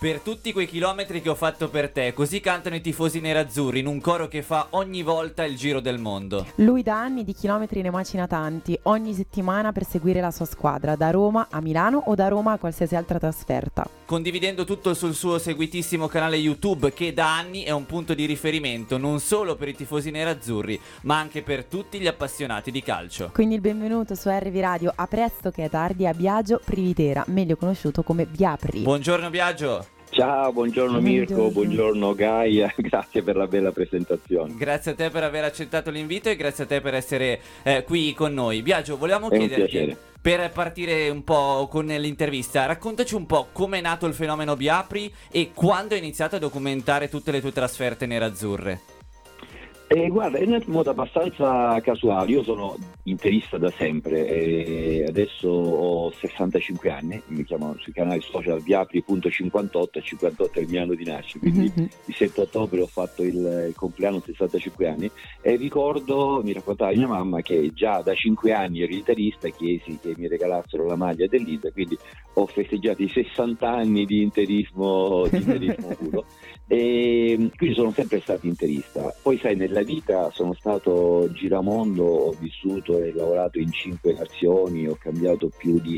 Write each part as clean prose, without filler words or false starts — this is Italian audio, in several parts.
Per tutti quei chilometri che ho fatto per te, così cantano i tifosi nerazzurri in un coro che fa ogni volta il giro del mondo. Lui da anni di chilometri ne macina tanti, ogni settimana per seguire la sua squadra, da Roma a Milano o da Roma a qualsiasi altra trasferta. Condividendo tutto sul suo seguitissimo canale YouTube, che da anni è un punto di riferimento non solo per i tifosi nerazzurri, ma anche per tutti gli appassionati di calcio. Quindi il benvenuto su RV Radio, a presto che è tardi, a Biagio Privitera, meglio conosciuto come Biapri. Buongiorno Biagio. Ciao, buongiorno Mirko, buongiorno Gaia, grazie per la bella presentazione. Grazie a te per aver accettato l'invito e grazie a te per essere qui con noi. Biagio, volevamo chiederti, per partire un po' con l'intervista, raccontaci un po' come è nato il fenomeno Biapri e quando hai iniziato a documentare tutte le tue trasferte nerazzurre. Guarda, è nato in modo abbastanza casuale. Io sono interista da sempre e adesso ho 65 anni, mi chiamo sui canali social Biapri.58 e 58 è il mio anno di nascita, quindi il 7 ottobre ho fatto il compleanno, 65 anni, e ricordo, mi raccontava mia mamma che già da 5 anni ero interista e chiesi che mi regalassero la maglia dell'Inter, quindi ho festeggiato i 60 anni di interismo puro. E quindi sono sempre stato interista. Poi sai, nella vita sono stato giramondo, ho vissuto e lavorato in 5 nazioni, ho cambiato più di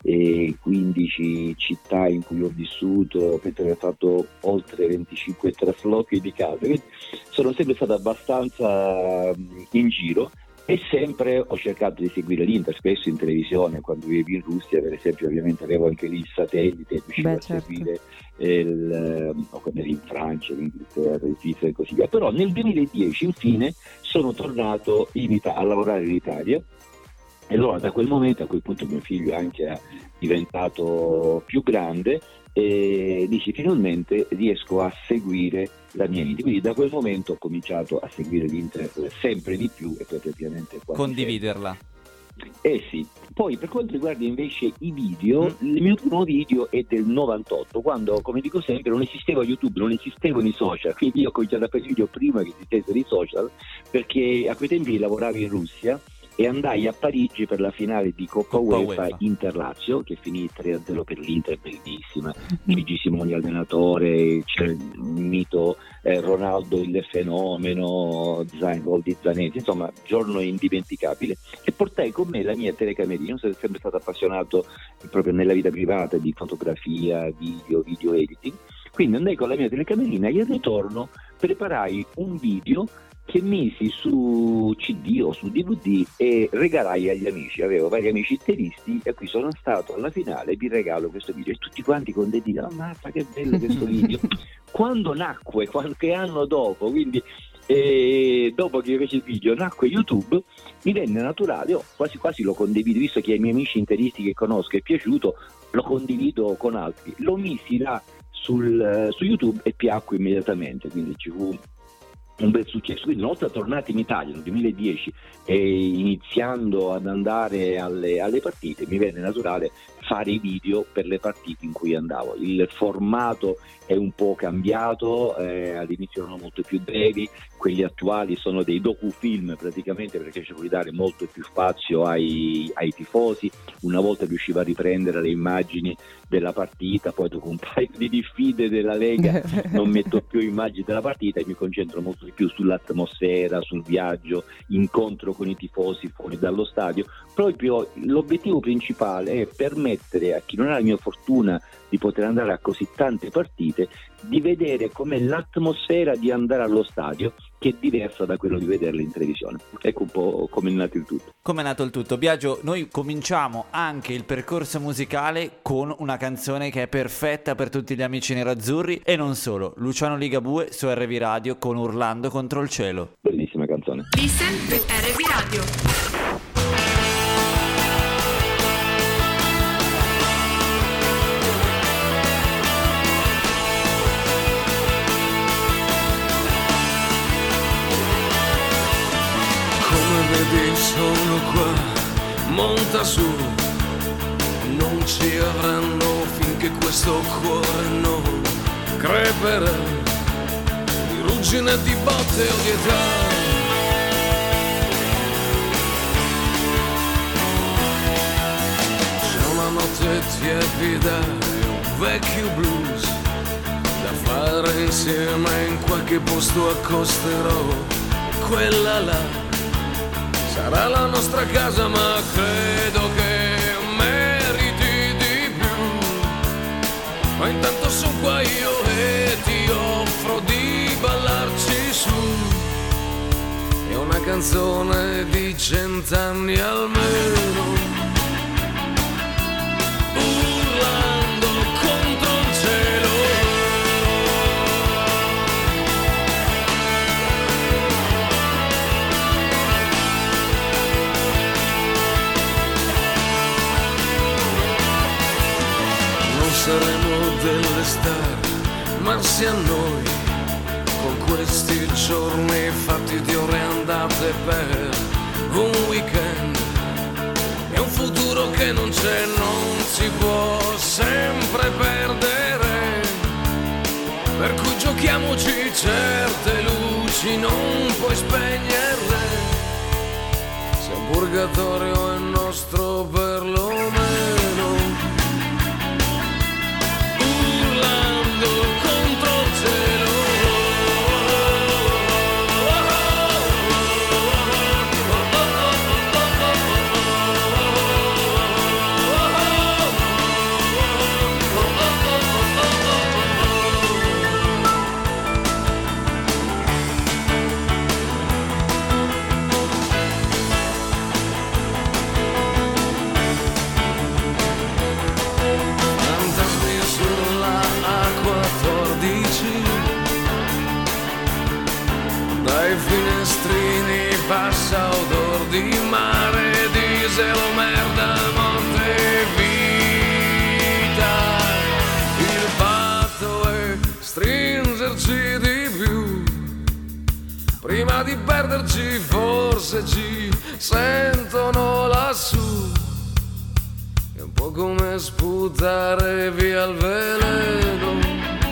15 città in cui ho vissuto, penso di aver fatto oltre 25 traslochi di casa, quindi sono sempre stato abbastanza in giro. E sempre ho cercato di seguire l'Inter, spesso in televisione, quando vivevo in Russia per esempio, ovviamente avevo anche lì il satellite, riuscivo a seguire quando ero in Francia, in Inghilterra, in Svizzera e così via. Però nel 2010 infine sono tornato a lavorare in Italia, e allora da quel momento, a quel punto mio figlio anche è diventato più grande, e dici finalmente riesco a seguire la mia vita, quindi da quel momento ho cominciato a seguire l'Inter sempre di più e poi ovviamente condividerla. Sì, poi per quanto riguarda invece i video, il mio primo video è del 98, quando, come dico sempre, non esisteva YouTube, non esistevano i social, quindi io ho cominciato a fare video prima che esistessero i social, perché a quei tempi lavoravo in Russia e andai a Parigi per la finale di Coppa UEFA Inter-Lazio, che finì 3-0 per l'Inter, bellissima. Gigi Simoni allenatore, c'è il mito Ronaldo il fenomeno, gol di Zanetti, insomma giorno indimenticabile, e portai con me la mia telecamerina. Io sono sempre stato appassionato proprio nella vita privata di fotografia, video editing, quindi andai con la mia telecamerina e al ritorno preparai un video che misi su CD o su DVD e regalai agli amici. Avevo vari amici interisti e qui sono stato alla finale e vi regalo questo video, e tutti quanti con dei dire: ammazza che bello questo video. Quando nacque, qualche anno dopo, quindi dopo che feci il video nacque YouTube, mi venne naturale, quasi quasi lo condivido, visto che ai miei amici interisti che conosco è piaciuto, lo condivido con altri. Lo misi là su YouTube e piacque immediatamente, quindi ci fu un bel successo. Quindi una volta tornati in Italia nel 2010 e iniziando ad andare alle partite, mi venne naturale fare i video per le partite in cui andavo. Il formato è un po' cambiato, all'inizio erano molto più brevi, quelli attuali sono dei docufilm praticamente, perché ci puoi dare molto più spazio ai tifosi. Una volta riuscivo a riprendere le immagini della partita, poi dopo un paio di diffide della Lega non metto più immagini della partita e mi concentro molto di più sull'atmosfera, sul viaggio, incontro con i tifosi fuori dallo stadio. Proprio l'obiettivo principale è permettere a chi non ha la mia fortuna di poter andare a così tante partite di vedere com'è l'atmosfera di andare allo stadio, che è diversa da quello di vederla in televisione. Ecco un po' come è nato il tutto. Come è nato il tutto. Biagio, noi cominciamo anche il percorso musicale con una canzone che è perfetta per tutti gli amici nerazzurri e non solo. Luciano Ligabue su RV Radio con Urlando contro il cielo. Bellissima canzone. Listen to RV Radio. Vedi, sono qua, monta su, non ci avranno finché questo cuore non creperà di ruggine, di botte o di età. C'è una notte tiepida e un vecchio blues insieme in qualche posto accosterò. Quella là sarà la nostra casa, ma credo che meriti di più. Ma intanto sono qua io e ti offro di ballarci su. È una canzone di 100 anni almeno, urlando contro il cielo. Non saremo delle star, ma sia noi, con questi giorni fatti di ore andate per un weekend e un futuro che non c'è, non si può sempre perdere, per cui giochiamoci certe luci, non puoi spegnerle, se un purgatorio è nostro perlomeno, urlando contro il cielo. Dai finestrini passa odor di mare, diesel, merda, morte e vita. Il fatto è stringerci di più, prima di perderci forse ci sentono lassù. È un po' come sputare via il veleno.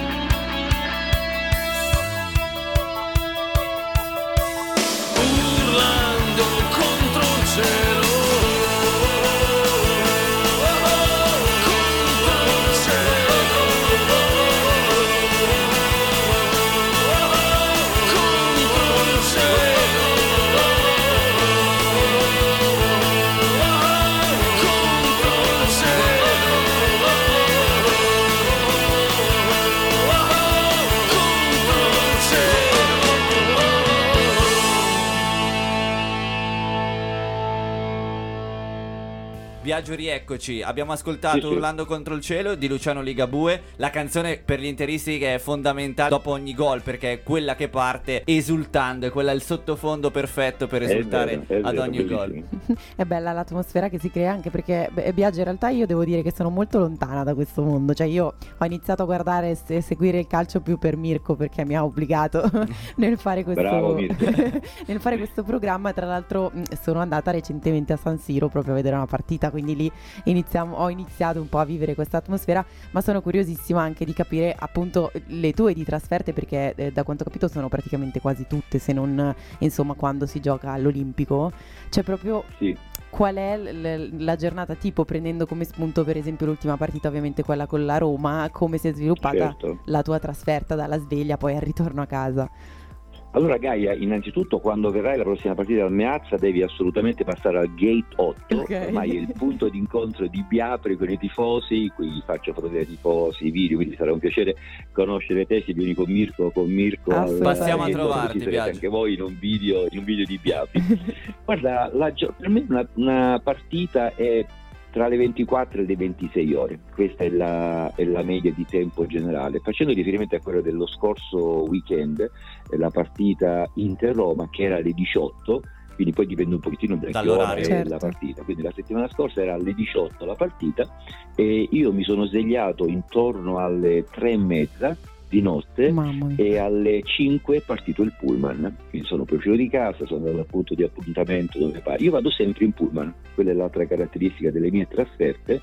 Biagio, rieccoci. Abbiamo ascoltato Urlando contro il cielo di Luciano Ligabue, la canzone per gli interisti che è fondamentale dopo ogni gol, perché è quella che parte esultando, è quella il sottofondo perfetto per esultare ad ogni gol. È bella l'atmosfera che si crea, anche perché Biagio, in realtà io devo dire che sono molto lontana da questo mondo, cioè io ho iniziato a guardare e seguire il calcio più per Mirko, perché mi ha obbligato nel fare questo nel fare questo programma. Tra l'altro sono andata recentemente a San Siro proprio a vedere una partita, quindi lì ho iniziato un po' a vivere questa atmosfera, ma sono curiosissima anche di capire appunto le tue di trasferte, perché da quanto ho capito sono praticamente quasi tutte, se non insomma quando si gioca all'Olimpico, cioè proprio qual è la giornata tipo, prendendo come spunto per esempio l'ultima partita, ovviamente quella con la Roma, come si è sviluppata la tua trasferta dalla sveglia poi al ritorno a casa? Allora Gaia, innanzitutto quando verrai la prossima partita al Meazza devi assolutamente passare al Gate 8, ormai è il punto d'incontro di Biapri con i tifosi, qui faccio foto dei tifosi, video, quindi sarà un piacere conoscere te, se vieni con Mirko passiamo a trovarti, Biagio, anche voi in un video di Biapri. Guarda, per me una partita è tra le 24 e le 26 ore, questa è la media di tempo generale. Facendo riferimento a quello dello scorso weekend, la partita Inter-Roma che era alle 18, quindi poi dipende un pochettino da che ora è la partita, quindi la settimana scorsa era alle 18 la partita e io mi sono svegliato intorno alle 3:30 di notte e alle 5 è partito il pullman, quindi sono poi fuori di casa, sono al punto di appuntamento dove pare. Io vado sempre in pullman, quella è l'altra caratteristica delle mie trasferte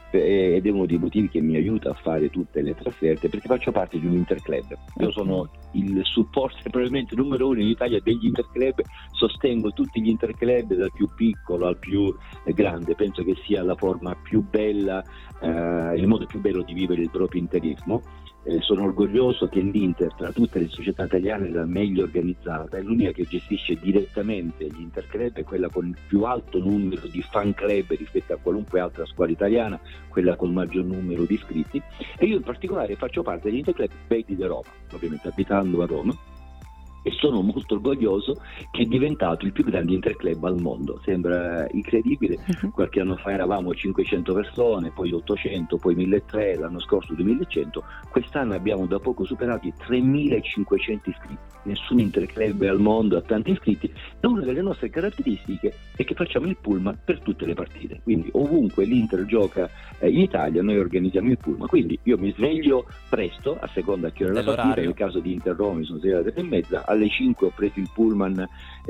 ed è uno dei motivi che mi aiuta a fare tutte le trasferte, perché faccio parte di un interclub. Io sono il supporter probabilmente numero 1 in Italia degli interclub, sostengo tutti gli interclub dal più piccolo al più grande, penso che sia la forma più bella, il modo più bello di vivere il proprio interismo. sono orgoglioso che l'Inter, tra tutte le società italiane, è la meglio organizzata, è l'unica che gestisce direttamente gli Interclub, è quella con il più alto numero di fan club rispetto a qualunque altra squadra italiana, quella con il maggior numero di iscritti, e io in particolare faccio parte degli Interclub Belli di Roma, ovviamente abitando a Roma, e sono molto orgoglioso che è diventato il più grande interclub al mondo. Sembra incredibile, qualche anno fa eravamo 500 persone, poi 800, poi 1300, l'anno scorso 2100, quest'anno abbiamo da poco superato i 3500 iscritti. Nessun interclub al mondo ha tanti iscritti, e una delle nostre caratteristiche è che facciamo il pullman per tutte le partite, quindi ovunque l'Inter gioca in Italia noi organizziamo il pullman, quindi io mi sveglio presto a seconda a che ora la partita, nel caso di Inter Roma sono 6:30, alle 5 ho preso il pullman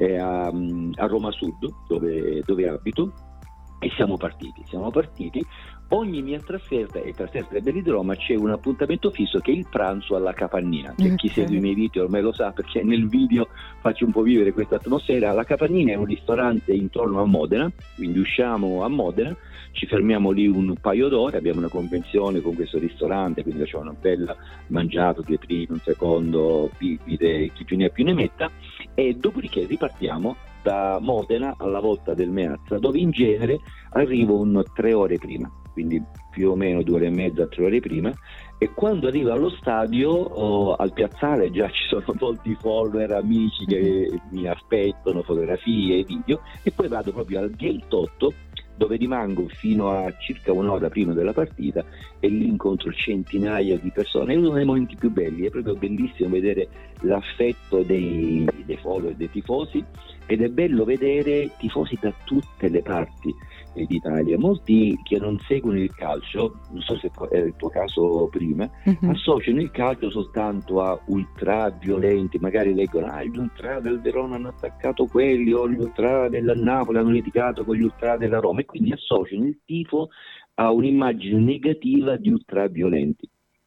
a Roma Sud dove abito e siamo partiti. Ogni mia trasferta e trasferta ai Belli di Roma c'è un appuntamento fisso che è il pranzo alla Capannina. Chi segue i miei video ormai lo sa, perché nel video faccio un po' vivere questa atmosfera. La Capannina è un ristorante intorno a Modena, quindi usciamo a Modena, ci fermiamo lì un paio d'ore, abbiamo una convenzione con questo ristorante, quindi facciamo una bella mangiata, 2 primi, un secondo, bibite, chi più ne ha più ne metta, e dopodiché ripartiamo da Modena alla Volta del Meazza, dove in genere arrivo 3 ore prima, quindi più o meno 2 ore e mezza, 3 ore prima, e quando arrivo allo stadio, al piazzale già ci sono molti follower, amici che mi aspettano, fotografie e video, e poi vado proprio al Gate 8, dove rimango fino a circa un'ora prima della partita, e lì incontro centinaia di persone. È uno dei momenti più belli, è proprio bellissimo vedere l'affetto dei follower, dei tifosi, ed è bello vedere tifosi da tutte le parti d'Italia. Molti che non seguono il calcio, non so se è il tuo caso prima, associano il calcio soltanto a ultra violenti, magari leggono gli ultra del Verona hanno attaccato quelli, o gli ultra del Napoli hanno litigato con gli ultra della Roma, e quindi associano il tifo a un'immagine negativa di ultra violenti.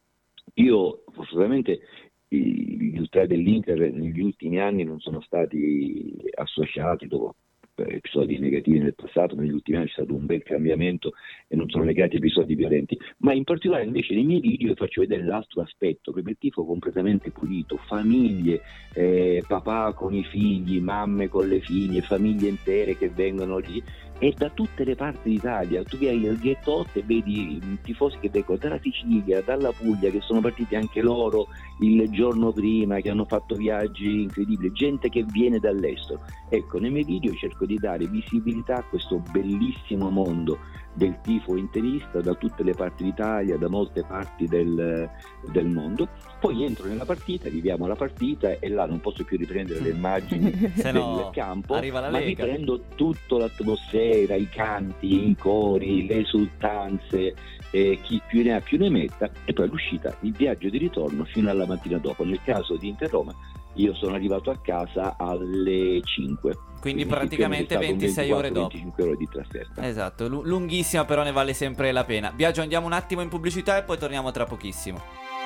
Io fortunatamente gli ultra dell'Inter negli ultimi anni non sono stati associati, dopo episodi negativi nel passato, negli ultimi anni c'è stato un bel cambiamento e non sono legati a episodi violenti, ma in particolare invece nei miei video faccio vedere l'altro aspetto, proprio il tifo completamente pulito, famiglie, papà con i figli, mamme con le figlie, famiglie intere che vengono lì, e da tutte le parti d'Italia. Tu vai al Gate 8 e vedi tifosi che vengono dalla Sicilia, dalla Puglia, che sono partiti anche loro il giorno prima, che hanno fatto viaggi incredibili, gente che viene dall'estero. Ecco, nei miei video cerco di dare visibilità a questo bellissimo mondo del tifo interista da tutte le parti d'Italia, da molte parti del mondo. Poi entro nella partita, viviamo la partita, e là non posso più riprendere le immagini del campo, ma riprendo tutta l'atmosfera, i canti, i cori, le esultanze, chi più ne ha più ne metta, e poi l'uscita, il viaggio di ritorno fino alla mattina dopo. Nel caso di Inter Roma io sono arrivato a casa alle 5. Quindi praticamente 26 ore dopo. 25 ore di trasferta. Esatto, lunghissima, però ne vale sempre la pena. Biagio, andiamo un attimo in pubblicità e poi torniamo tra pochissimo.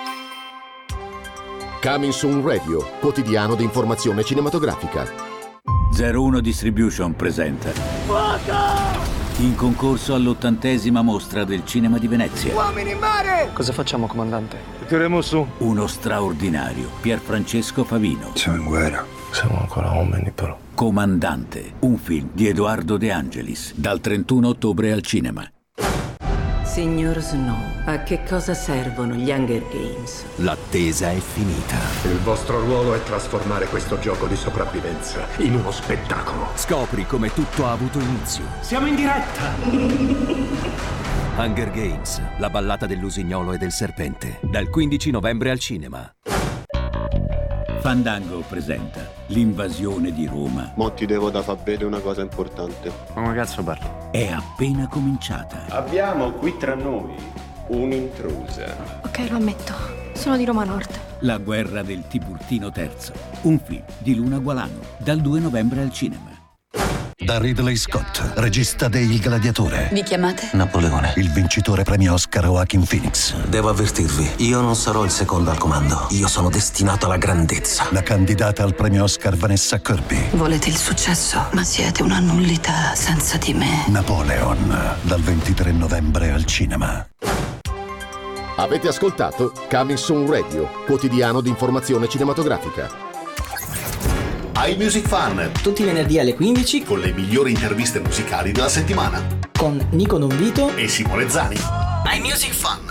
Coming Soon Radio, quotidiano di informazione cinematografica. 01 Distribution presenta in concorso all'80ª mostra del cinema di Venezia. Uomini in mare! Cosa facciamo, comandante? Tireremo su. Uno straordinario Pierfrancesco Favino. Siamo in guerra, siamo ancora uomini però. Comandante, un film di Edoardo De Angelis, dal 31 ottobre al cinema. Signor Snow, a che cosa servono gli Hunger Games? L'attesa è finita. Il vostro ruolo è trasformare questo gioco di sopravvivenza in uno spettacolo. Scopri come tutto ha avuto inizio. Siamo in diretta! Hunger Games, la ballata dell'usignolo e del serpente, dal 15 novembre al cinema. Fandango presenta l'invasione di Roma. Mo ti devo da far vedere una cosa importante. Ma come cazzo parli? È appena cominciata. Abbiamo qui tra noi un'intrusa. Ok, lo ammetto. Sono di Roma Nord. La guerra del Tiburtino III. Un film di Luna Gualano, dal 2 novembre al cinema. Da Ridley Scott, regista de Il Gladiatore. Vi chiamate? Napoleone. Il vincitore premio Oscar Joaquin Phoenix. Devo avvertirvi, io non sarò il secondo al comando. Io sono destinato alla grandezza. La candidata al premio Oscar Vanessa Kirby. Volete il successo, ma siete una nullità senza di me. Napoleon, dal 23 novembre al cinema. Avete ascoltato Coming Soon Radio, quotidiano di informazione cinematografica. iMusic Fan, tutti i venerdì alle 15 con le migliori interviste musicali della settimana, con Nico Donvito e Simone Zani. iMusic Fan.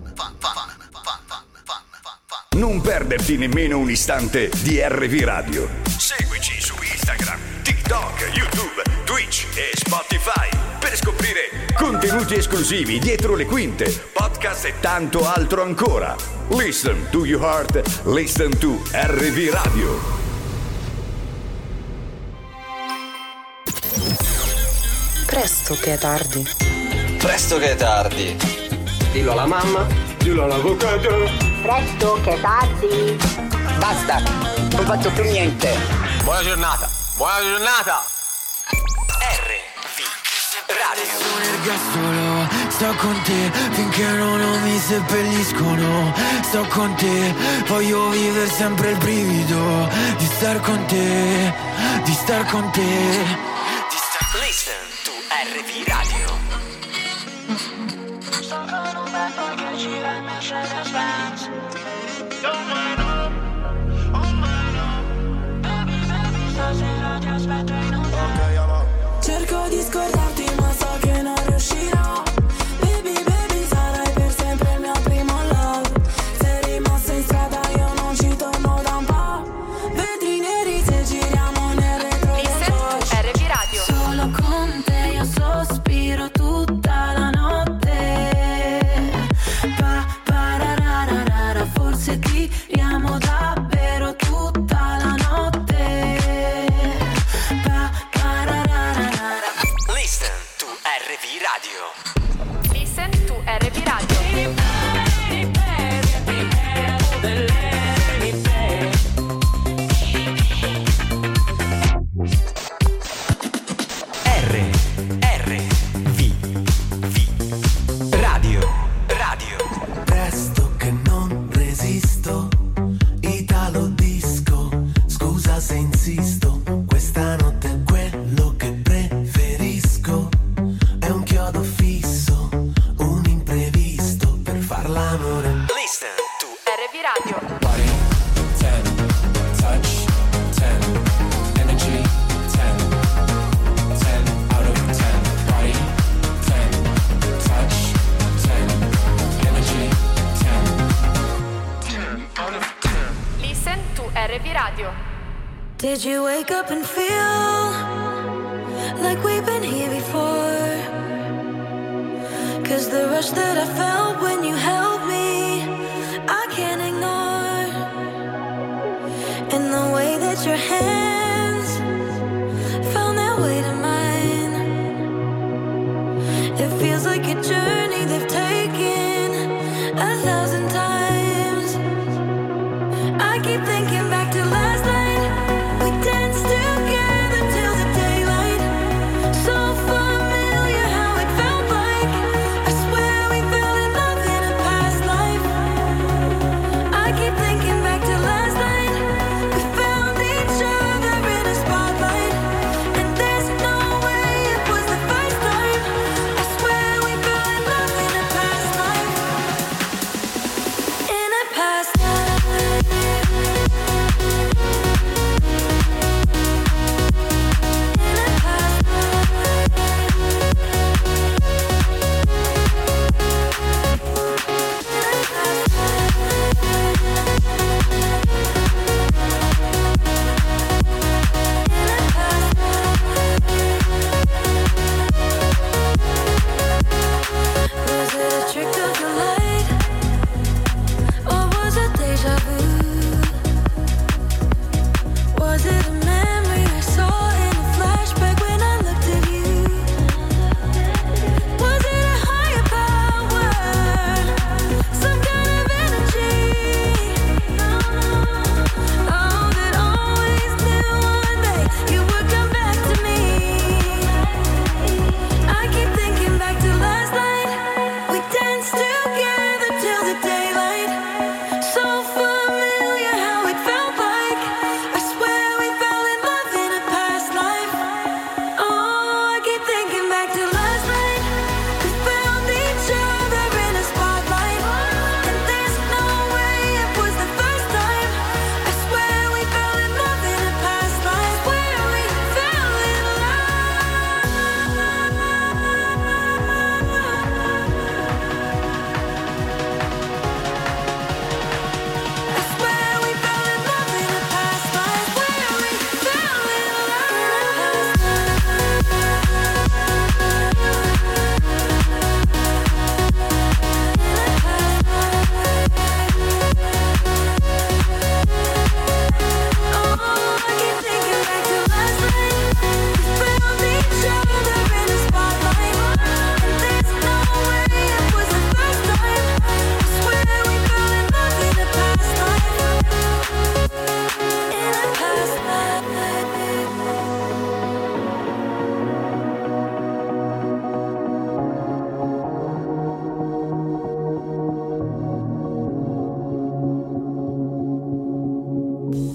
Non perderti nemmeno un istante di RV Radio. Seguici su Instagram, TikTok, YouTube, Twitch e Spotify per scoprire contenuti esclusivi dietro le quinte, podcast e tanto altro ancora. Listen to your heart, listen to RV Radio. Presto che è tardi. Presto che è tardi. Dillo alla mamma, dillo all'avvocato. Presto che è tardi. Basta, non faccio più niente. Buona giornata, buona giornata. RV Radio. Sto con te finché non mi seppelliscono. Sto con te, voglio vivere sempre il brivido di star con te, di star con te. Listen to RV Radio. Cerco di scordarti ma so che non riuscirò. Baby, baby, sarai per sempre il mio primo love. Sei rimasto in strada, io non ci torno da un po'. Vetri neri se giriamo nel retrovisore. RV Radio. Solo con te io sospiro tutta la notte. Pa-pa-ra-ra-ra-ra, forse tiriamo davvero tutta la notte. Pa-pa-ra-ra-ra-ra. Listen to RV Radio. Listen to RV Radio. Presto che non resisto, Italo disco, scusa se insisto, questa notte è quello che preferisco, è un chiodo fisso, un imprevisto per far l'amore. Listen to RV Radio. Body 10, touch 10, energy 10, 10 out of 10, body 10, touch 10, energy 10, 10 out of 10. Listen to RV Radio. Did you wake up and feel like we've been here before? 'Cause the rush that I felt when you held me, I can't ignore. And the way that your hands found their way to mine, it feels like a journey they've taken 1,000 times. I keep thinking back to last night. We danced together till the daylight. So familiar how it felt like. I swear we fell in love in a past life. I keep thinking back to last night. We found each other in a spotlight. And there's no way it was the first time. I swear we fell in love in a past life. In a past life.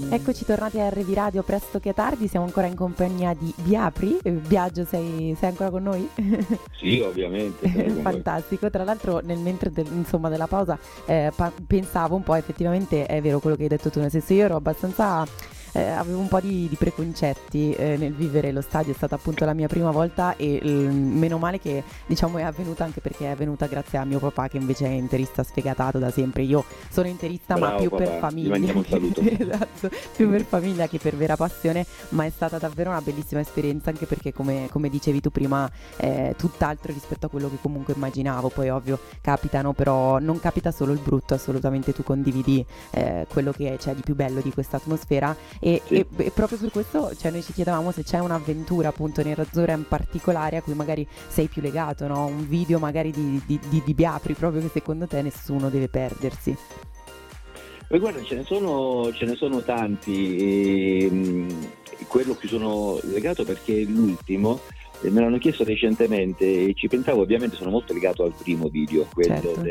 Eccoci tornati a RV Radio presto che tardi, siamo ancora in compagnia di Biapri. Biagio, sei ancora con noi? Sì, ovviamente. Fantastico, tra l'altro mentre della pausa pensavo un po', effettivamente è vero quello che hai detto tu, nel senso io ero abbastanza... avevo un po' di preconcetti nel vivere lo stadio, è stata appunto la mia prima volta e meno male che diciamo è avvenuta, anche perché è avvenuta grazie a mio papà che invece è interista sfegatato da sempre. Io sono interista ma più papà, per famiglia. Ti mandiamo un saluto. Esatto, più per famiglia che per vera passione, ma è stata davvero una bellissima esperienza, anche perché come dicevi tu prima tutt'altro rispetto a quello che comunque immaginavo. Poi ovvio capitano, però non capita solo il brutto, assolutamente tu condividi quello che c'è di più bello di questa atmosfera. E proprio per questo noi ci chiedevamo se c'è un'avventura appunto nerazzurra in particolare a cui magari sei più legato, no? Un video magari di Biapri proprio che secondo te nessuno deve perdersi. Beh, guarda, ce ne sono tanti e quello a cui sono legato perché è l'ultimo. Me l'hanno chiesto recentemente e ci pensavo, ovviamente sono molto legato al primo video, quello certo.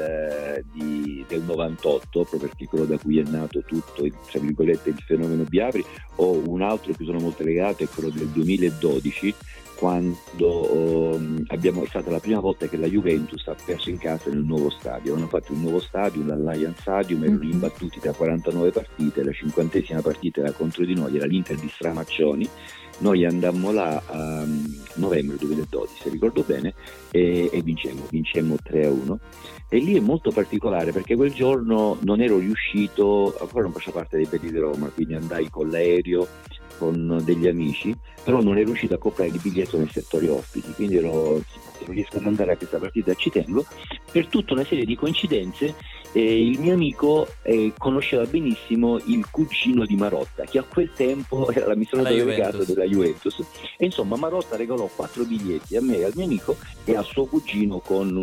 del 98, proprio perché quello da cui è nato tutto, tra virgolette, il fenomeno Biapri, o un altro a cui sono molto legato è quello del 2012, quando è stata la prima volta che la Juventus ha perso in casa nel nuovo stadio. Hanno fatto un nuovo stadio, l'Allianz Stadium, erano imbattuti da 49 partite, la 50esima partita era contro di noi, era l'Inter di Stramaccioni. Noi andammo là a novembre 2012, se ricordo bene, e vincemmo 3-1. E lì è molto particolare perché quel giorno non ero riuscito, ancora non faccio parte dei belli di Roma, quindi andai con l'aereo con degli amici, però non ero riuscito a comprare il biglietto nel settore ospiti, quindi non riesco ad andare a questa partita, ci tengo. Per tutta una serie di coincidenze il mio amico conosceva benissimo il cugino di Marotta, che a quel tempo era l'amministratore delegato della Juventus, e insomma Marotta regalò 4 biglietti a me e al mio amico e al suo cugino con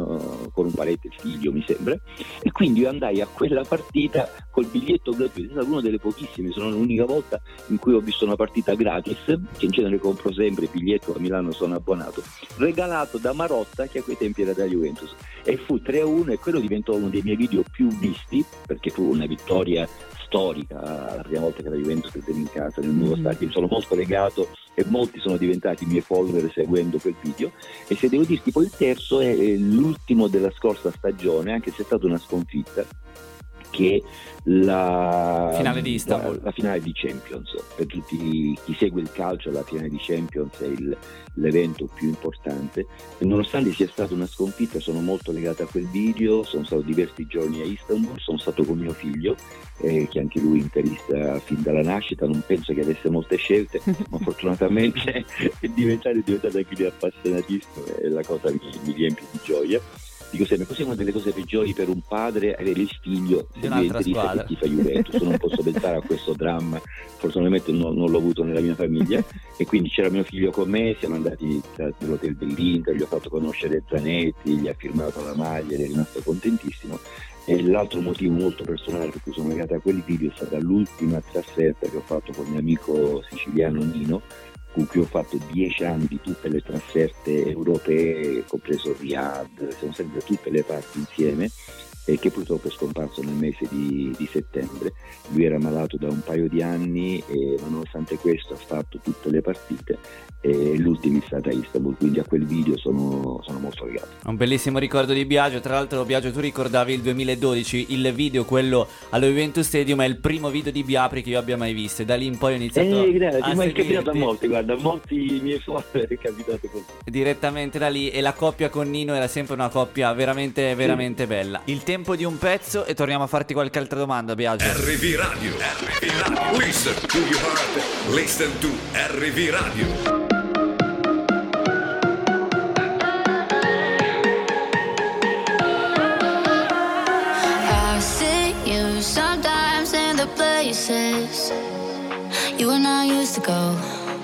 un parente, il figlio mi sembra, e quindi io andai a quella partita col biglietto gratuito. È stata una delle pochissime, sono l'unica volta in cui ho visto una partita gratis, che in genere compro sempre, biglietto a Milano sono abbonato, regalato da Marotta, che a quei tempi era da Juventus, e fu 3-1 e quello diventò uno dei miei video più visti perché fu una vittoria storica, la prima volta che la Juventus perdeva in casa nel nuovo stadio. Mi sono molto legato e molti sono diventati i miei follower seguendo quel video. E se devo dirti, poi il terzo è l'ultimo della scorsa stagione, anche se è stata una sconfitta, che la finale di Istanbul, la finale di Champions. Per tutti chi segue il calcio, la finale di Champions è l'evento più importante, e nonostante sia stata una sconfitta sono molto legato a quel video. Sono stato diversi giorni a Istanbul, sono stato con mio figlio che anche lui è interista fin dalla nascita, non penso che avesse molte scelte ma fortunatamente è diventato anche lui appassionatissimo e la cosa mi riempie di gioia. Dico sempre, così è una delle cose peggiori per un padre avere il figlio se interista che tifa Juventus. Non posso pensare a questo dramma, fortunatamente non l'ho avuto nella mia famiglia, e quindi c'era mio figlio con me, siamo andati nell'hotel dell'Inter, gli ho fatto conoscere Zanetti, gli ha firmato la maglia ed è rimasto contentissimo. E l'altro motivo molto personale per cui sono legato a quel video è stata l'ultima trasferta che ho fatto con mio amico siciliano Nino, con cui ho fatto 10 anni di tutte le trasferte europee, compreso Riyadh, siamo sempre da tutte le parti insieme, e che purtroppo è scomparso nel mese di settembre. Lui era malato da un paio di anni, ma nonostante questo ha fatto tutte le partite, e l'ultima è stata a Istanbul, quindi a quel video sono molto legato. Un bellissimo ricordo di Biagio. Tra l'altro, Biagio, tu ricordavi il 2012, il video, quello allo Juventus Stadium, è il primo video di Biapri che io abbia mai visto, e da lì in poi ho iniziato ma è capitato a molti, guarda, a molti miei follower è capitato così. Direttamente da lì, e la coppia con Nino era sempre una coppia veramente bella. Il tempo di un pezzo e torniamo a farti qualche altra domanda, Biagio. RV Radio. Listen to your heart. Listen to RV Radio. Sometimes in the places you and I used to go.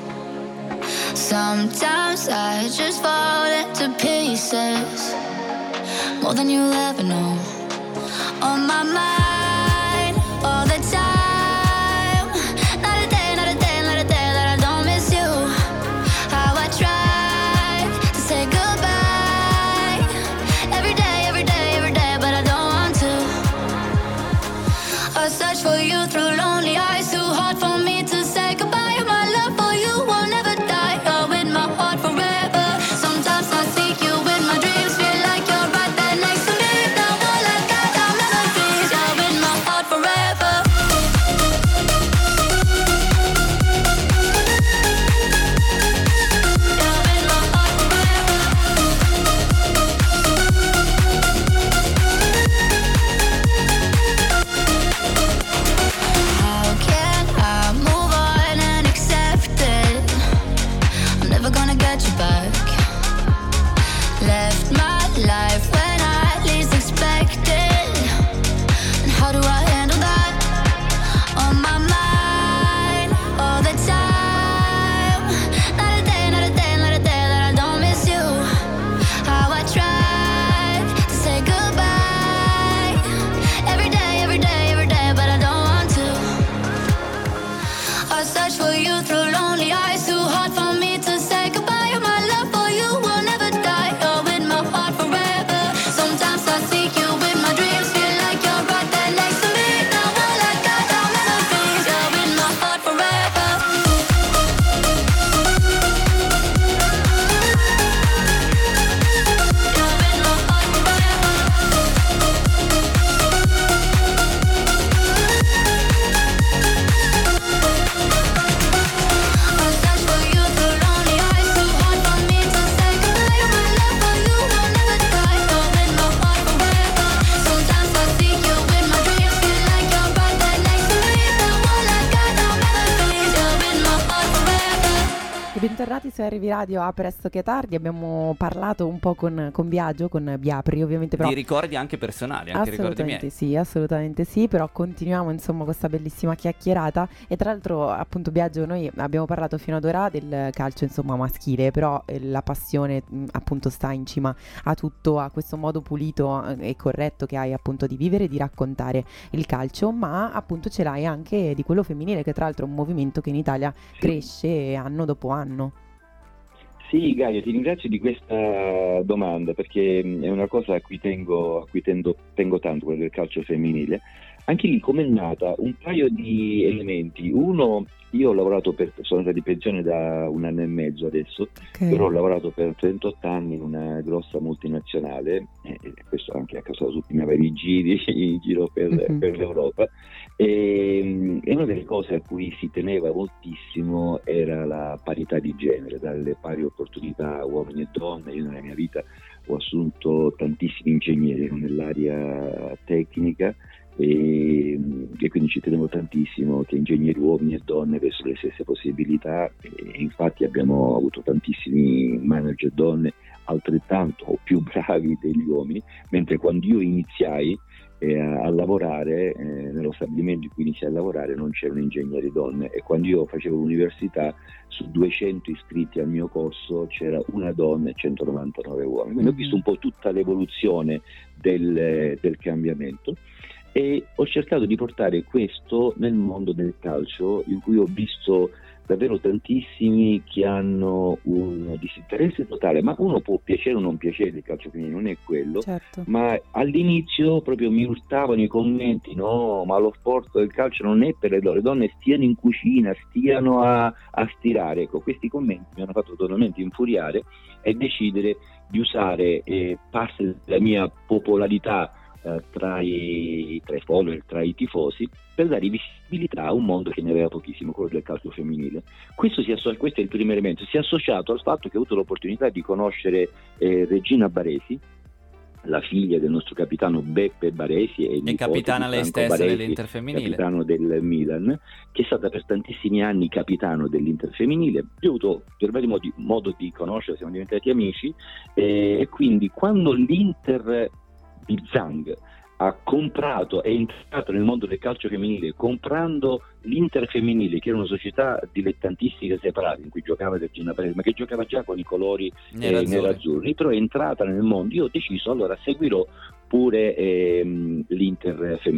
Sometimes I just fall into pieces, more than you'll ever know. On my mind all the time, not a day, not a day, not a day that I don't miss you. How I try to say goodbye every day, every day, every day, but I don't want to. Oh, so search for you through lonely eyes. Too hard for me to say goodbye. My love for you will never die. You're in my heart forever. Sometimes I seek you in my dreams. Feel like you're right there next to me. Now all I got are memories. You're in my heart forever. How can I move on and accept it? I'm never gonna get you back. Left my life when I least expected. And how do I handle that? On my mind all the time. Not a day, not a day, not a day that I don't miss you. How I tried to say goodbye. Every day, every day, every day, but I don't want to. I search for you through lonely eyes. Too hard for me to say goodbye. My love for you will never die. You're in my heart forever. Sometimes I seek you in my dreams. Feel like you're right there next to me. Now all I got are memories. You're in my heart forever. I search for you through lonely eyes. Too hard for me to say goodbye. My love for you will never die. You're in my heart forever. Sometimes I seek you in my dreams. Feel like you're right there next to me. Now all I got are memories. You're in my heart forever. E bentornati su RV Radio a Presto che tardi. Abbiamo parlato un po' con Biagio, con Biapri ovviamente, però Di ricordi anche personali, anche ricordi miei. assolutamente sì, però continuiamo insomma questa bellissima chiacchierata. E tra l'altro appunto Biagio, noi abbiamo parlato fino ad ora del calcio insomma maschile, però la passione appunto sta in cima a tutto, a questo modo pulito e corretto che hai appunto di vivere e di raccontare il calcio, ma appunto ce l'hai anche di quello femminile, che tra l'altro è un movimento che in Italia cresce anno dopo anno. Sì, Gaia, ti ringrazio di questa domanda, perché è una cosa a cui tengo tanto, quello del calcio femminile. Anche lì com'è nata? Un paio di elementi. Uno, io ho lavorato sono andato in pensione da 1 anno e mezzo adesso, però ho lavorato per 38 anni in una grossa multinazionale, e questo anche a causa di tutti i miei vari giri in giro per l'Europa. E una delle cose a cui si teneva moltissimo era la parità di genere, dalle pari opportunità uomini e donne. Io nella mia vita ho assunto tantissimi ingegneri nell'area tecnica, e quindi ci tenevo tantissimo che ingegneri uomini e donne avessero le stesse possibilità, e infatti abbiamo avuto tantissimi manager donne altrettanto o più bravi degli uomini, mentre quando io iniziai a lavorare nello stabilimento in cui iniziai a lavorare non c'erano ingegneri donne, e quando io facevo l'università su 200 iscritti al mio corso c'era una donna e 199 uomini. Quindi ho visto un po' tutta l'evoluzione del cambiamento, e ho cercato di portare questo nel mondo del calcio, in cui ho visto davvero tantissimi che hanno un disinteresse totale, ma uno può piacere o non piacere il calcio femminile, non è quello, certo. Ma all'inizio proprio mi urtavano i commenti: no, ma lo sport del calcio non è per le donne stiano in cucina, stiano a stirare. Ecco, questi commenti mi hanno fatto totalmente infuriare e decidere di usare parte della mia popolarità tra i follower, tra i tifosi, per dare visibilità a un mondo che ne aveva pochissimo, quello del calcio femminile. Questo è il primo elemento. Si è associato al fatto che ho avuto l'opportunità di conoscere Regina Baresi, la figlia del nostro capitano Beppe Baresi, e capitana lei stessa dell'Inter femminile, capitano del Milan, che è stata per tantissimi anni capitano dell'Inter femminile. Io ho avuto per vari modo di conoscere, siamo diventati amici, e quindi quando l'Inter di Zhang ha comprato, è entrato nel mondo del calcio femminile comprando l'Inter femminile, che era una società dilettantistica separata in cui giocava Regina Baresi, ma che giocava già con i colori nerazzurri, però è entrata nel mondo. Io ho deciso, allora seguirò pure l'Inter femminile.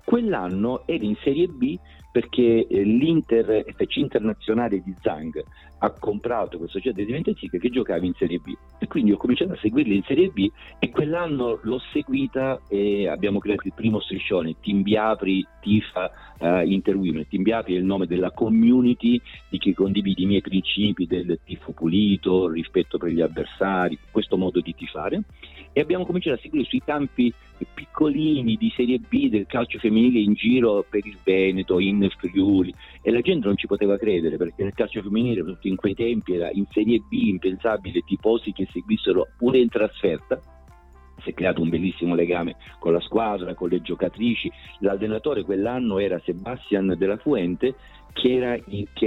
Quell'anno era in Serie B perché l'Inter FC Internazionale di Zang ha comprato questa società di diventistica che giocava in Serie B, e quindi ho cominciato a seguirli in Serie B, e quell'anno l'ho seguita e abbiamo creato il primo striscione, Team Biapri Tifa Inter Women. Team Biapri è il nome della community di chi condivide i miei principi del tifo pulito, rispetto per gli avversari, questo modo di tifare, e abbiamo cominciato a seguire sui campi piccolini di Serie B del calcio femminile in giro per il Veneto, in Friuli, e la gente non ci poteva credere, perché nel calcio femminile in quei tempi era in Serie B impensabile tifosi che seguissero pure in trasferta. Si è creato un bellissimo legame con la squadra, con le giocatrici. L'allenatore quell'anno era Sebastian Della Fuente, che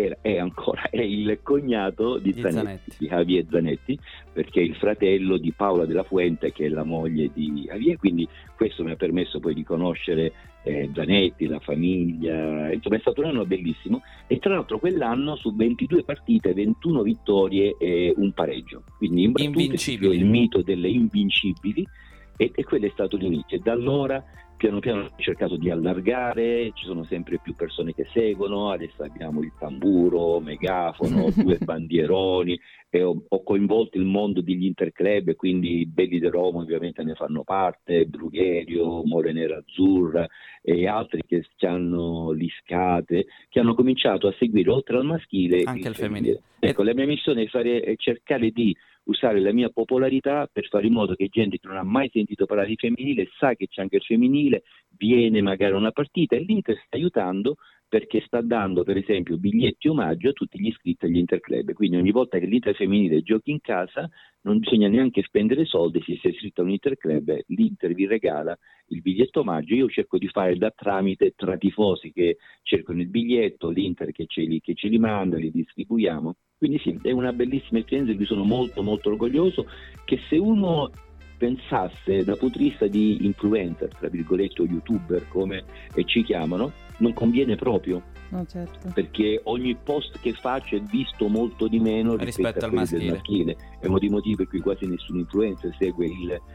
è il cognato di Zanetti, di Javier Zanetti, perché è il fratello di Paola Della Fuente, che è la moglie di Javier, quindi questo mi ha permesso poi di conoscere Zanetti, la famiglia, insomma è stato un anno bellissimo, e tra l'altro quell'anno su 22 partite 21 vittorie e un pareggio, quindi imbattute, il mito delle invincibili, e quello è stato l'inizio. E da allora piano piano ho cercato di allargare, ci sono sempre più persone che seguono, adesso abbiamo il tamburo, megafono, 2 bandieroni, e ho coinvolto il mondo degli interclub, e quindi i Belli di Roma ovviamente ne fanno parte, Brugherio, Mole Nera Azzurra e altri che hanno liscate, che hanno cominciato a seguire oltre al maschile anche il femminile. Ecco, la mia missione è cercare di usare la mia popolarità per fare in modo che gente che non ha mai sentito parlare di femminile sa che c'è anche il femminile, viene magari a una partita, e l'Inter sta aiutando perché sta dando per esempio biglietti omaggio a tutti gli iscritti agli interclub, quindi ogni volta che l'Inter femminile giochi in casa non bisogna neanche spendere soldi, se sei iscritto a un interclub l'Inter vi regala il biglietto omaggio. Io cerco di fare da tramite tra tifosi che cercano il biglietto, l'Inter che ce li manda, li distribuiamo, quindi sì, è una bellissima esperienza di cui sono molto molto orgoglioso, che se uno pensasse da punto di vista di influencer, tra virgolette, o youtuber come ci chiamano, non conviene proprio. No, certo. Perché ogni post che faccio è visto molto di meno rispetto al maschile. È uno dei motivi per cui quasi nessun influencer segue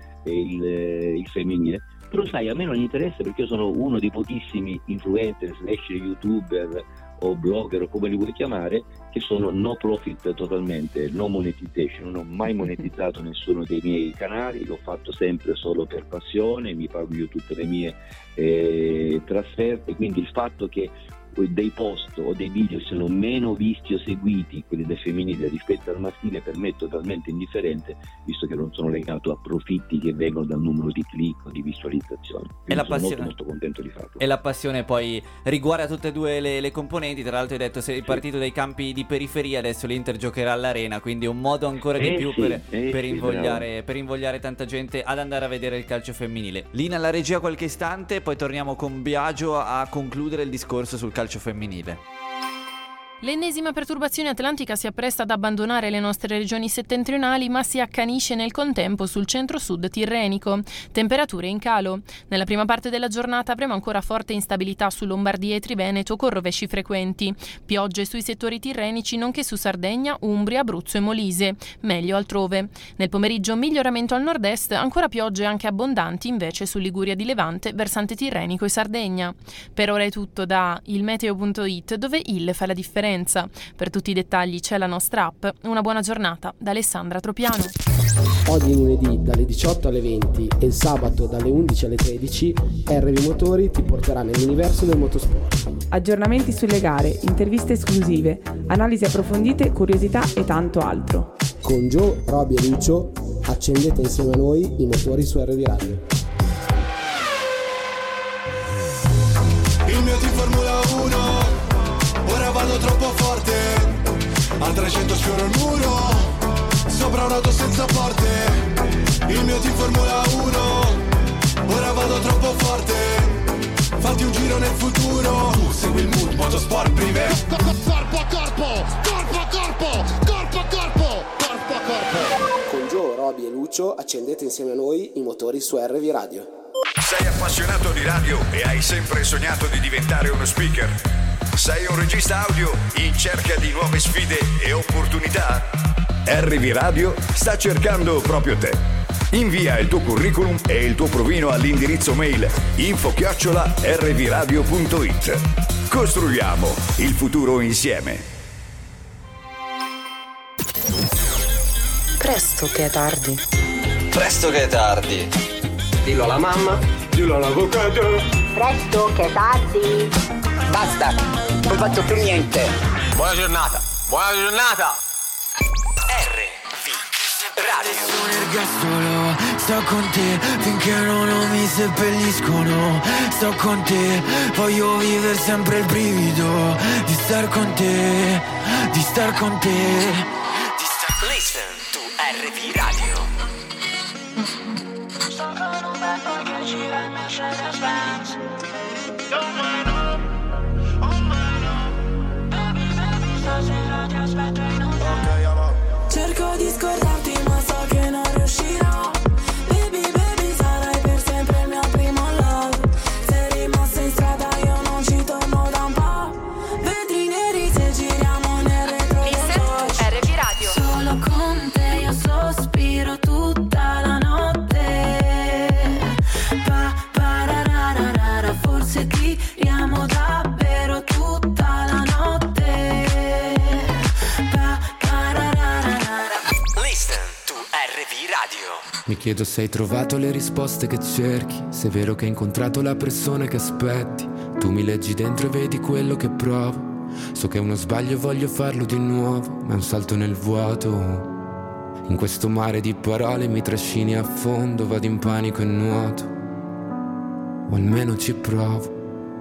il femminile. Però sai, a me non interessa, perché io sono uno dei pochissimi influencer / youtuber o blogger o come li vuoi chiamare, che sono no profit totalmente, no monetization. Non ho mai monetizzato nessuno dei miei canali, l'ho fatto sempre solo per passione, mi pago io tutte le mie trasferte, quindi il fatto che dei post o dei video siano meno visti o seguiti, quelli del femminile rispetto al maschile, per me è totalmente indifferente, visto che non sono legato a profitti che vengono dal numero di click o di visualizzazioni. E la passione, sono molto contento di farlo. E la passione poi riguarda tutte e due le componenti. Tra l'altro hai detto sei partito dai campi di periferia, adesso l'Inter giocherà all'Arena, quindi un modo ancora di più per invogliare tanta gente ad andare a vedere il calcio femminile. Lina, alla regia qualche istante, poi torniamo con Biagio a concludere il discorso sul calcio femminile. L'ennesima perturbazione atlantica si appresta ad abbandonare le nostre regioni settentrionali, ma si accanisce nel contempo sul centro-sud tirrenico. Temperature in calo. Nella prima parte della giornata avremo ancora forte instabilità su Lombardia e Triveneto, con rovesci frequenti. Piogge sui settori tirrenici, nonché su Sardegna, Umbria, Abruzzo e Molise. Meglio altrove. Nel pomeriggio miglioramento al nord-est, ancora piogge anche abbondanti invece su Liguria di Levante, versante tirrenico e Sardegna. Per ora è tutto da ilmeteo.it, dove il fa la differenza. Per tutti i dettagli c'è la nostra app. Una buona giornata da Alessandra Tropiano. Ogni lunedì dalle 18 alle 20 e il sabato dalle 11 alle 13 RV Motori ti porterà nell'universo del motorsport. Aggiornamenti sulle gare, interviste esclusive, analisi approfondite, curiosità e tanto altro. Con Gio, Roby e Lucio accendete insieme a noi i motori su RV Radio. Il mio team Formula 1, ora vado troppo forte, a 300 sfioro il muro, sopra un'auto senza porte. Il mio team Formula 1, ora vado troppo forte, fatti un giro nel futuro. Tu segui il mood, motorsport privé. Corpo a corpo, corpo a corpo, corpo a corpo, corpo a corpo. Con Gio, Roby e Lucio accendete insieme a noi i motori su RV Radio. Sei appassionato di radio e hai sempre sognato di diventare uno speaker? Sei un regista audio in cerca di nuove sfide e opportunità? RV Radio sta cercando proprio te. Invia il tuo curriculum e il tuo provino all'indirizzo mail info@rvradio.it. Costruiamo il futuro insieme. Presto che è tardi. Presto che è tardi. Dillo alla mamma, dillo all'avvocato. Presto che è tardi. Basta, non faccio più niente. Buona giornata. Buona giornata. Sono ergastolo, sto con te finché non mi seppelliscono. Sto con te, voglio vivere sempre il brivido di star con te, di star con te. Listen to RV Radio. Cerco di scordarti ma so che non riuscirò. Baby, baby, sarai per sempre il mio primo love. Sei rimasto in strada, io non ci torno da un po'. Vetri neri se giriamo nel retrovisore. RV Radio. Solo con te io sospiro tutta la notte. Pa-pa-ra-ra-ra-ra, forse tiriamo davvero tutta la notte. Mi chiedo se hai trovato le risposte che cerchi, se è vero che hai incontrato la persona che aspetti. Tu mi leggi dentro e vedi quello che provo. So che è uno sbaglio e voglio farlo di nuovo, ma è un salto nel vuoto. In questo mare di parole mi trascini a fondo, vado in panico e nuoto, o almeno ci provo.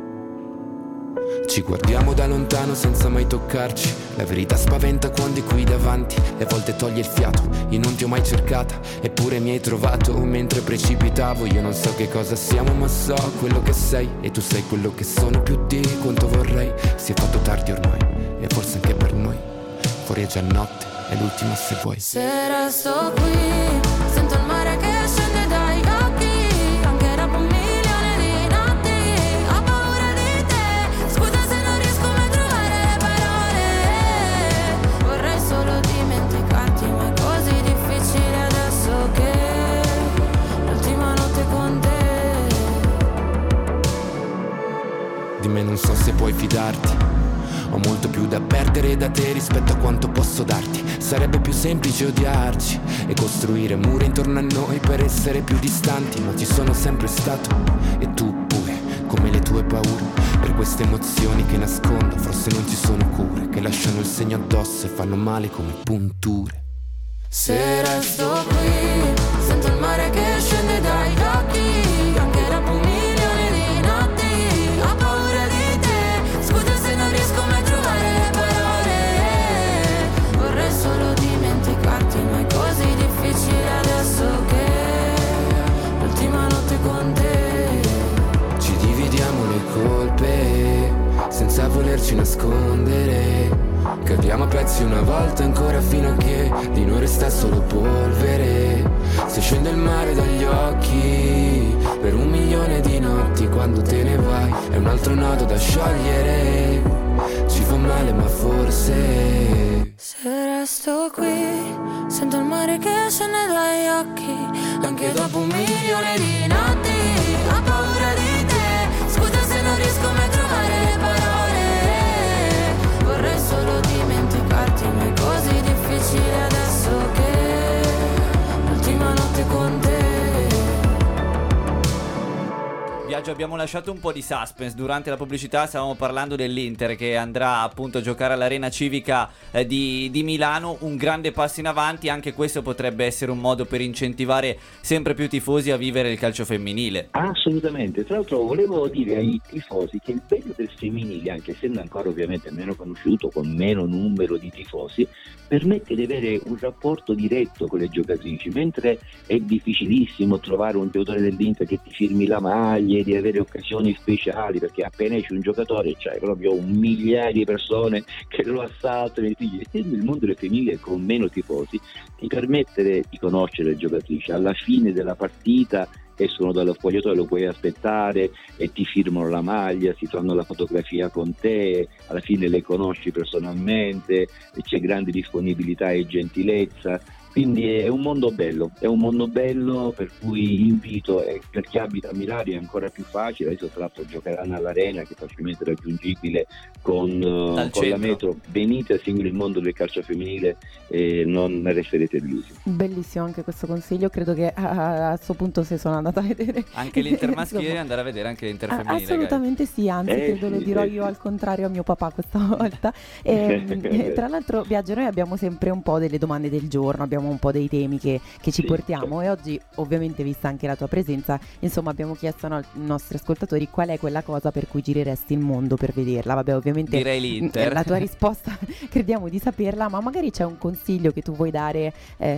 Ci guardiamo da lontano senza mai toccarci. La verità spaventa quando è qui davanti e a volte toglie il fiato. Io non ti ho mai cercata, eppure mi hai trovato mentre precipitavo. Io non so che cosa siamo ma so quello che sei, e tu sei quello che sono più di quanto vorrei. Si è fatto tardi ormai e forse anche per noi. Fuori è già notte, è l'ultima se vuoi. Se resto qui, sento il mare che scende dai occhi. Anche dopo un milione di notti ho paura di te. Scusa se non riesco mai a trovare le parole. Vorrei solo dimenticarti, ma è così difficile adesso che l'ultima notte con te. Di me non so se puoi fidarti. Ho molto più da perdere da te rispetto a quanto posso darti. Sarebbe più semplice odiarci e costruire mura intorno a noi per essere più distanti, ma ci sono sempre stato, e tu pure, come le tue paure. Per queste emozioni che nascondo forse non ci sono cure, che lasciano il segno addosso e fanno male come punture. Se resto qui, sento il mare che scende dai occhi. Anche dopo un milione di notti ho paura di te. Scusa se non riesco mai a trovare le parole. Vorrei solo dimenticarti, ma è così difficile adesso che l'ultima notte con te. Ci dividiamo le colpe senza volerci nascondere. Cadiamo a pezzi una volta ancora fino a che di noi resta solo polvere. Se scende il mare dagli occhi per un milione di notti, quando te ne vai è un altro nodo da sciogliere. Ci fa male ma forse se resto qui, sento il mare che scende dagli occhi. Anche dopo un milione di notti ho paura di te. Scusa se non riesco mai a trovare le parole. Vorrei solo dimenticarti, ma è così difficile adesso che l'ultima notte con te. Biagio, abbiamo lasciato un po' di suspense. Durante la pubblicità stavamo parlando dell'Inter che andrà appunto a giocare all'Arena Civica di Milano. Un grande passo in avanti, anche questo potrebbe essere un modo per incentivare sempre più tifosi a vivere il calcio femminile. Assolutamente, tra l'altro volevo dire ai tifosi che il bello del femminile, anche essendo ancora ovviamente meno conosciuto, con meno numero di tifosi, permette di avere un rapporto diretto con le giocatrici, mentre è difficilissimo trovare un giocatore dell'Inter che ti firmi la maglia, di avere occasioni speciali, perché appena esce un giocatore c'hai proprio un migliaio di persone che lo assaltano e ti essendo il mondo del femminile con meno tifosi ti permette di conoscere le giocatrici. Alla fine della partita escono dallo spogliatoio, lo puoi aspettare e ti firmano la maglia, si fanno la fotografia con te, alla fine le conosci personalmente, c'è grande disponibilità e gentilezza. Quindi è un mondo bello per cui invito, per chi abita a Milano è ancora più facile, adesso tra l'altro giocheranno all'Arena che è facilmente raggiungibile con la metro, venite a seguire il mondo del calcio femminile e non resterete delusi. Bellissimo anche questo consiglio, credo che a questo punto se sono andata a vedere anche l'Inter maschile, andare a vedere anche l'Inter femminile. Assolutamente sì, anzi credo lo dirò io al contrario a mio papà questa volta. Tra l'altro Biagio, noi abbiamo sempre un po' delle domande del giorno, abbiamo un po' dei temi che ci portiamo e oggi ovviamente, vista anche la tua presenza, insomma abbiamo chiesto ai nostri ascoltatori qual è quella cosa per cui gireresti il mondo per vederla. Vabbè, ovviamente direi l'Inter. La tua risposta crediamo di saperla, ma magari c'è un consiglio che tu vuoi dare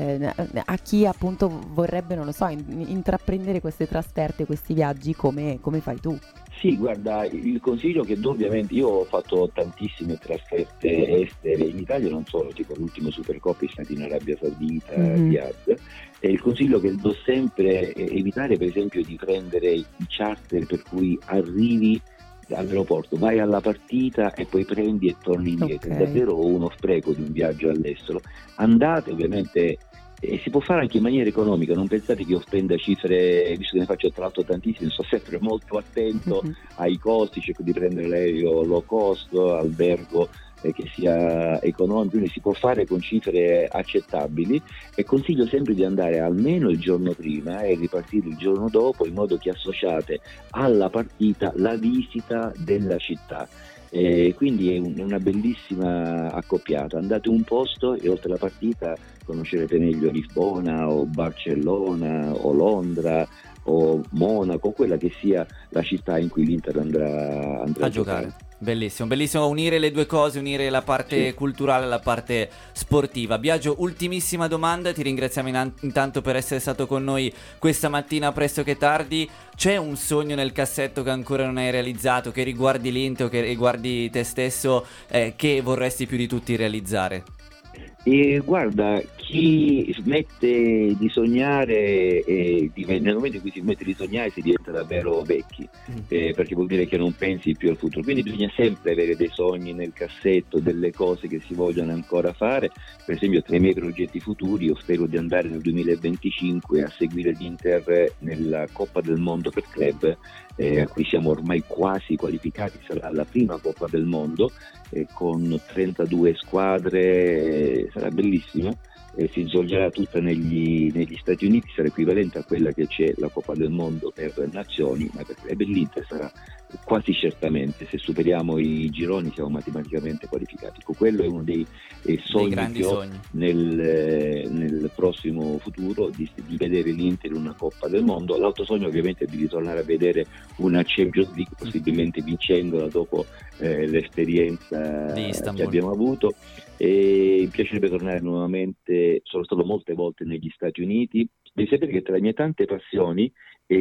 a chi appunto vorrebbe, non lo so, intraprendere queste trasferte, questi viaggi come fai tu? Sì, guarda, il consiglio che do, ovviamente, io ho fatto tantissime trasferte estere in Italia, non solo, tipo l'ultimo Supercoppa è stato in Arabia Saudita, Riyadh, e il consiglio che do sempre è evitare per esempio di prendere i charter per cui arrivi all'aeroporto, vai alla partita e poi prendi e torni indietro. È davvero uno spreco di un viaggio all'estero. Andate ovviamente, e si può fare anche in maniera economica, non pensate che io spenda cifre, visto che ne faccio tra l'altro tantissime, sto sempre molto attento ai costi, cerco di prendere l'aereo low cost, albergo che sia economico, quindi si può fare con cifre accettabili, e consiglio sempre di andare almeno il giorno prima e ripartire il giorno dopo, in modo che associate alla partita la visita della città. Quindi è una bellissima accoppiata, andate un posto e oltre la partita conoscerete meglio Lisbona o Barcellona o Londra o Monaco, quella che sia la città in cui l'Inter andrà a giocare. Bellissimo unire le due cose, unire la parte culturale e la parte sportiva. Biagio, ultimissima domanda, ti ringraziamo intanto per essere stato con noi questa mattina presto che tardi. C'è un sogno nel cassetto che ancora non hai realizzato, che riguardi l'Inter o che riguardi te stesso, che vorresti più di tutti realizzare? E guarda, chi smette di sognare, nel momento in cui si smette di sognare si diventa davvero vecchi, perché vuol dire che non pensi più al futuro. Quindi bisogna sempre avere dei sogni nel cassetto, delle cose che si vogliono ancora fare. Per esempio, tra i miei progetti futuri io spero di andare nel 2025 a seguire l'Inter nella Coppa del Mondo per club, a cui siamo ormai quasi qualificati. Sarà la prima Coppa del Mondo con 32 squadre, sarà bellissima, si svolgerà tutta negli Stati Uniti, sarà equivalente a quella che c'è la Coppa del Mondo per nazioni, ma per l'Inter sarà quasi certamente, se superiamo i gironi siamo matematicamente qualificati. Quello è uno dei sogni che ho nel prossimo futuro, di vedere l'Inter in una Coppa del Mondo. L'altro sogno ovviamente è di ritornare a vedere una Champions League, possibilmente vincendola dopo l'esperienza che abbiamo avuto, e mi piacerebbe tornare nuovamente. Sono stato molte volte negli Stati Uniti. Devi sapere che tra le mie tante passioni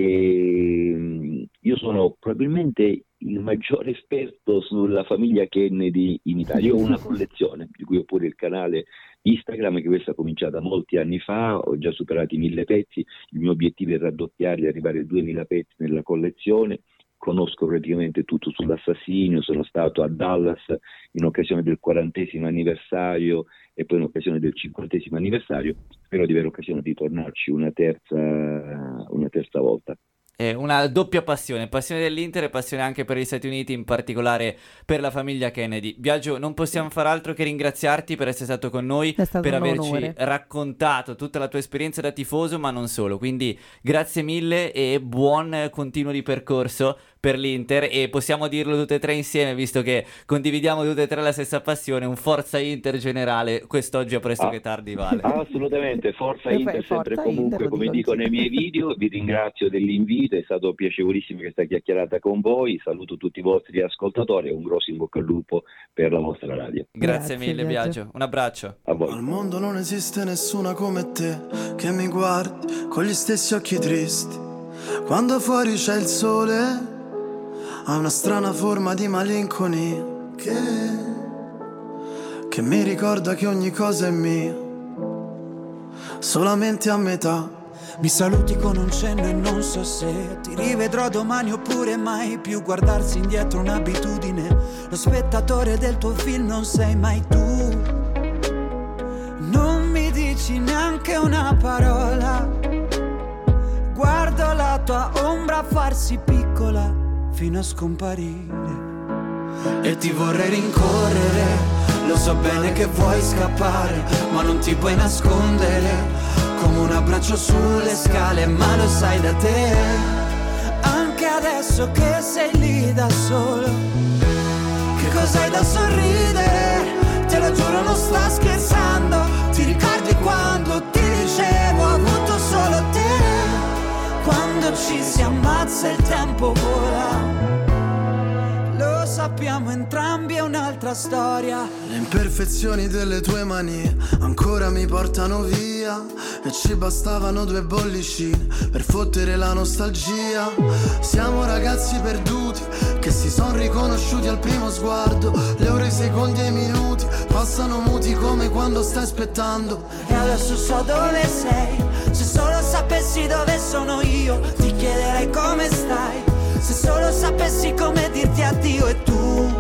io sono probabilmente il maggiore esperto sulla famiglia Kennedy in Italia. Io ho una collezione, di cui ho pure il canale Instagram, che questa è cominciata molti anni fa, ho già superato i 1000 pezzi, il mio obiettivo è raddoppiarli e arrivare a 2000 pezzi nella collezione. Conosco praticamente tutto sull'assassinio, sono stato a Dallas in occasione del 40° anniversario e poi in occasione del 50° anniversario. Spero di avere occasione di tornarci una terza volta. È una doppia passione dell'Inter e passione anche per gli Stati Uniti, in particolare per la famiglia Kennedy. Biagio, non possiamo far altro che ringraziarti per essere stato con noi, per averci raccontato tutta la tua esperienza da tifoso, ma non solo. Quindi grazie mille e buon continuo di percorso per l'Inter, e possiamo dirlo tutte e tre insieme, visto che condividiamo tutte e tre la stessa passione, un forza Inter generale quest'oggi a presto che tardi vale. Assolutamente, forza Inter sempre e comunque, come dico nei miei video. Vi ringrazio dell'invito, è stato piacevolissimo questa chiacchierata con voi, saluto tutti i vostri ascoltatori e un grosso in bocca al lupo per la vostra radio. Grazie mille Biagio, un abbraccio a voi. Al mondo non esiste nessuna come te che mi guardi con gli stessi occhi tristi. Quando fuori c'è il sole ha una strana forma di malinconia che mi ricorda che ogni cosa è mia, solamente a metà. Mi saluti con un cenno e non so se ti rivedrò domani oppure mai più. Guardarsi indietro è un'abitudine, lo spettatore del tuo film non sei mai tu. Non mi dici dici neanche una parola. Guardo la tua ombra farsi piccola fino a scomparire. E ti vorrei rincorrere, lo so bene che vuoi scappare, ma non ti puoi nascondere, come un abbraccio sulle scale, ma lo sai da te. Anche adesso che sei lì da solo, che cos'hai da sorridere? Te lo giuro non sto scherzando. Ti ricordi quando ti dicevo ho avuto solo te? Quando ci si ammazza il tempo vola. Lo sappiamo entrambi, è un'altra storia. Le imperfezioni delle tue mani ancora mi portano via, e ci bastavano 2 bollicine per fottere la nostalgia. Siamo ragazzi perduti che si son riconosciuti al primo sguardo. Le ore, i secondi e i minuti passano muti come quando stai aspettando. E adesso so dove sei. Se solo sapessi dove sono io, ti chiederei come stai. Se solo sapessi come dirti addio, e tu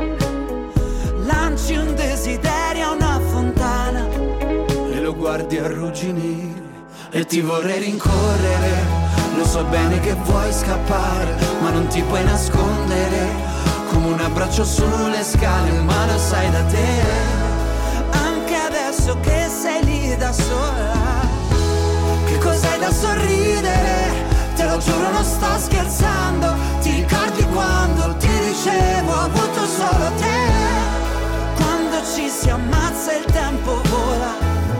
lanci un desiderio a una fontana e lo guardi arrugginire. E ti vorrei rincorrere, lo so bene che vuoi scappare, ma non ti puoi nascondere, come un abbraccio sulle scale, ma lo sai da te. Anche adesso che sei lì da sola, che cos'hai da sorridere? Te lo giuro non sto scherzando. Ti ricordi quando ti dicevo ho avuto solo te? Quando ci si ammazza il tempo vola.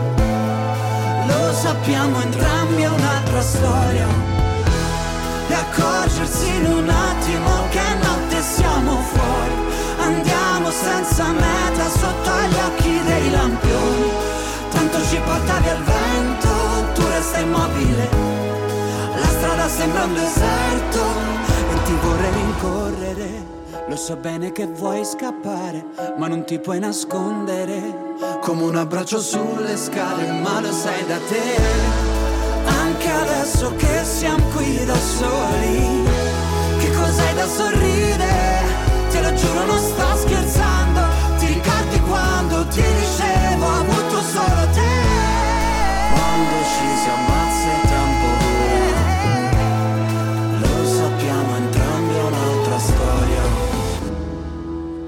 Lo sappiamo entrambi, è un'altra storia. E accorgersi in un attimo che notte siamo fuori. Andiamo senza meta sotto agli occhi dei lampioni. Tanto ci portavi al vento, tu resta immobile. La strada sembra un deserto e ti vorrei rincorrere. Lo so bene che vuoi scappare, ma non ti puoi nascondere, come un abbraccio sulle scale, ma lo sai da te. Anche adesso che siamo qui da soli, che cos'hai da sorridere? Te lo giuro non sto